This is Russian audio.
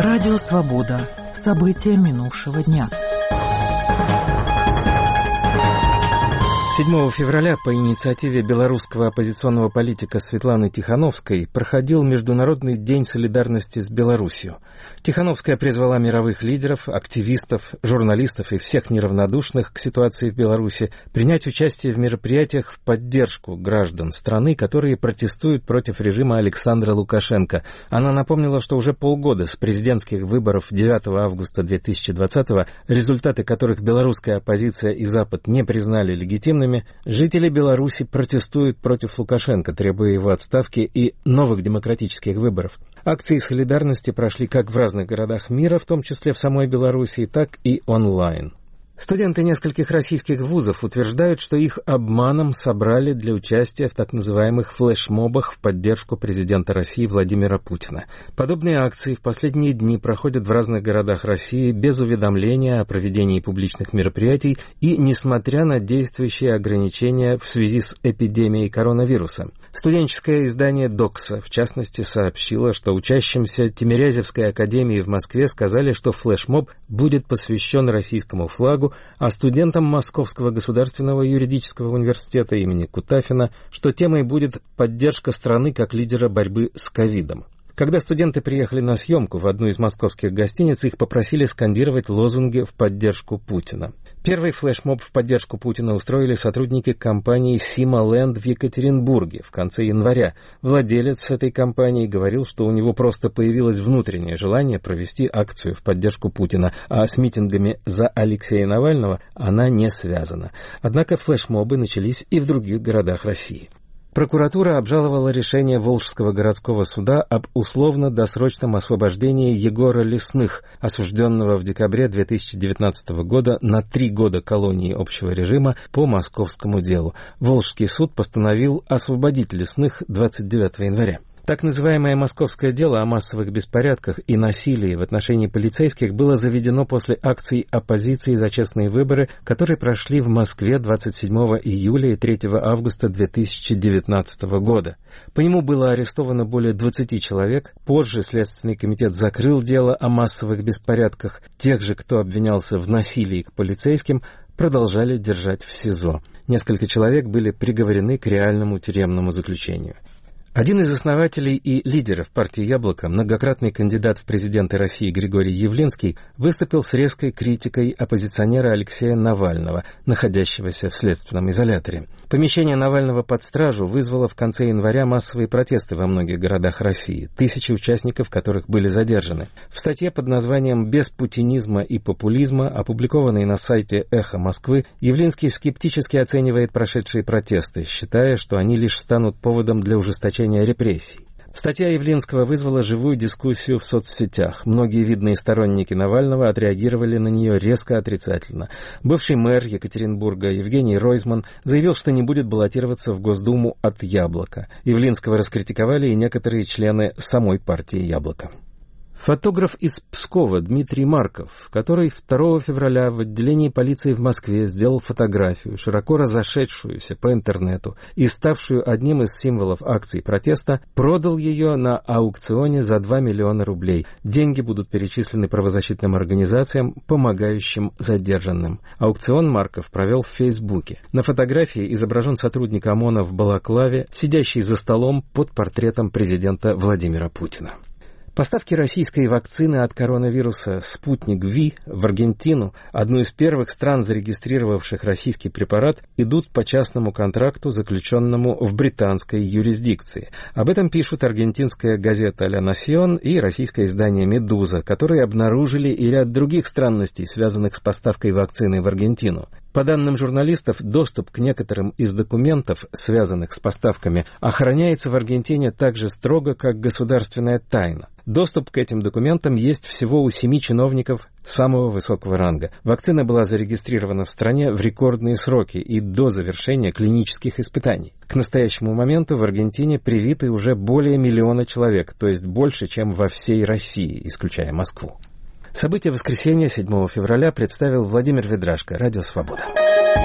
Радио «Свобода». События минувшего дня. 7 февраля по инициативе белорусского оппозиционного политика Светланы Тихановской проходил Международный день солидарности с Беларусью. Тихановская призвала мировых лидеров, активистов, журналистов и всех неравнодушных к ситуации в Беларуси принять участие в мероприятиях в поддержку граждан страны, которые протестуют против режима Александра Лукашенко. Она напомнила, что уже полгода с президентских выборов 9 августа 2020-го, результаты которых белорусская оппозиция и Запад не признали легитимными, жители Беларуси протестуют против Лукашенко, требуя его отставки и новых демократических выборов. Акции солидарности прошли как в разных городах мира, в том числе в самой Беларуси, так и онлайн. Студенты нескольких российских вузов утверждают, что их обманом собрали для участия в так называемых флешмобах в поддержку президента России Владимира Путина. Подобные акции в последние дни проходят в разных городах России без уведомления о проведении публичных мероприятий и несмотря на действующие ограничения в связи с эпидемией коронавируса. Студенческое издание «Докса» в частности сообщило, что учащимся Тимирязевской академии в Москве сказали, что флешмоб будет посвящен российскому флагу, а студентам Московского государственного юридического университета имени Кутафина, что темой будет поддержка страны как лидера борьбы с ковидом. Когда студенты приехали на съемку в одну из московских гостиниц, их попросили скандировать лозунги в поддержку Путина. Первый флешмоб в поддержку Путина устроили сотрудники компании «Сима-Ленд» в Екатеринбурге в конце января. Владелец этой компании говорил, что у него просто появилось внутреннее желание провести акцию в поддержку Путина, а с митингами за Алексея Навального она не связана. Однако флешмобы начались и в других городах России. Прокуратура обжаловала решение Волжского городского суда об условно-досрочном освобождении Егора Лесных, осужденного в декабре 2019 года на 3 года колонии общего режима по московскому делу. Волжский суд постановил освободить Лесных 29 января. Так называемое московское дело о массовых беспорядках и насилии в отношении полицейских было заведено после акций оппозиции за честные выборы, которые прошли в Москве 27 июля и 3 августа 2019 года. По нему было арестовано более 20 человек. Позже Следственный комитет закрыл дело о массовых беспорядках. Тех же, кто обвинялся в насилии к полицейским, продолжали держать в СИЗО. Несколько человек были приговорены к реальному тюремному заключению. Один из основателей и лидеров партии «Яблоко», многократный кандидат в президенты России Григорий Явлинский, выступил с резкой критикой оппозиционера Алексея Навального, находящегося в следственном изоляторе. Помещение Навального под стражу вызвало в конце января массовые протесты во многих городах России, тысячи участников которых были задержаны. В статье под названием «Без путинизма и популизма», опубликованной на сайте «Эхо Москвы», Явлинский скептически оценивает прошедшие протесты, считая, что они лишь станут поводом для ужесточения репрессий. Статья Явлинского вызвала живую дискуссию в соцсетях. Многие видные сторонники Навального отреагировали на нее резко отрицательно. Бывший мэр Екатеринбурга Евгений Ройзман заявил, что не будет баллотироваться в Госдуму от «Яблока». Явлинского раскритиковали и некоторые члены самой партии «Яблоко». Фотограф из Пскова Дмитрий Марков, который 2 февраля в отделении полиции в Москве сделал фотографию, широко разошедшуюся по интернету и ставшую одним из символов акций протеста, продал ее на аукционе за 2 миллиона рублей. Деньги будут перечислены правозащитным организациям, помогающим задержанным. Аукцион Марков провел в Фейсбуке. На фотографии изображен сотрудник ОМОНа в балаклаве, сидящий за столом под портретом президента Владимира Путина. Поставки российской вакцины от коронавируса «Спутник Ви» в Аргентину, одну из первых стран, зарегистрировавших российский препарат, идут по частному контракту, заключенному в британской юрисдикции. Об этом пишут аргентинская газета «Ля Насьон» и российское издание «Медуза», которые обнаружили и ряд других странностей, связанных с поставкой вакцины в Аргентину. По данным журналистов, доступ к некоторым из документов, связанных с поставками, охраняется в Аргентине так же строго, как государственная тайна. Доступ к этим документам есть всего у 7 чиновников самого высокого ранга. Вакцина была зарегистрирована в стране в рекордные сроки и до завершения клинических испытаний. К настоящему моменту в Аргентине привиты уже более 1 миллиона человек, то есть больше, чем во всей России, исключая Москву. События воскресенья 7 февраля представил Владимир Ведрашко, Радио «Свобода».